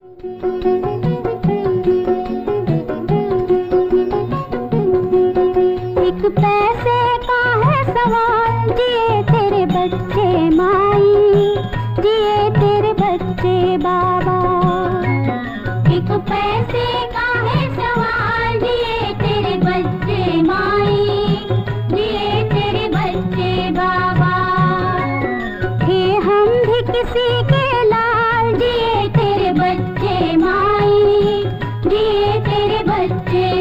एक पैसे का है सवाल, जिए तेरे बच्चे माई, जिए तेरे बच्चे बाबा। एक पैसे का है सवाल, जिए तेरे बच्चे माई, जिए तेरे बच्चे बाबा। थे हम भी किसी के लाल, जिए तेरे बच्चे माई, जिए तेरे बच्चे